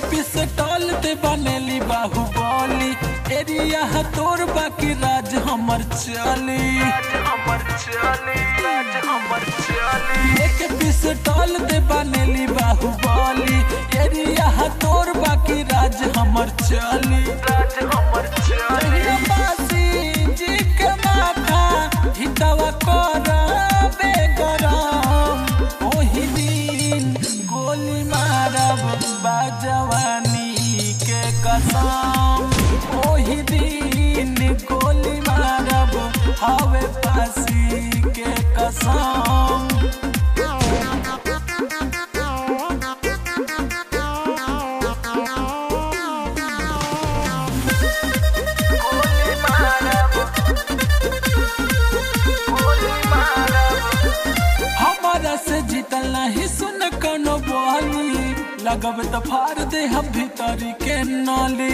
pistol ते बनेली बाहुबली area तोर बाकी राज हमर चली एक पिस्टल ते बनेली बाहुबली एरिया तोर बाकी राज हमर चली बासी जी के माथा हितवा करबे गरम ओही दिन गोली मारब बाजवानी के कसम ओही दिन गोली मारब हवे फांसी के कसम हमारा से जीतल नहीं सुन कनो बोली लगब तो फाड़ दे हम भीतरी के नाली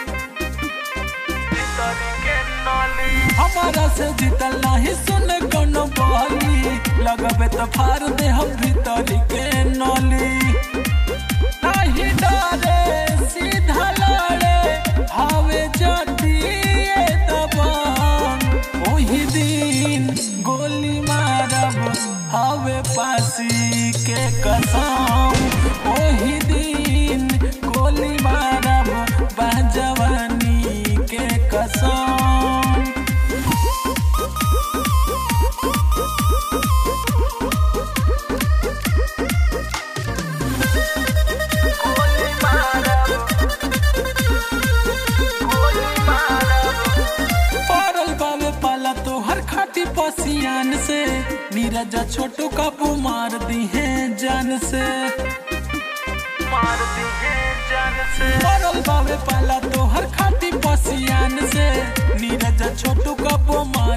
हमारा से जीतल नहीं सुन कनो बोली लगब तो फाड़ दे हम भीतरी के नाली नहीं डरे सीधा लड़े हवे जाती दबान ओही दिन गोली मारब हवे फांसी के कसम ओही दिन गोली मारब बाजवानी के कसम पसियान से नीरज छोटू काबू मार दी है जान से मरल बावे पाला तो हर खाती पसियान से नीरज छोटू काबू मार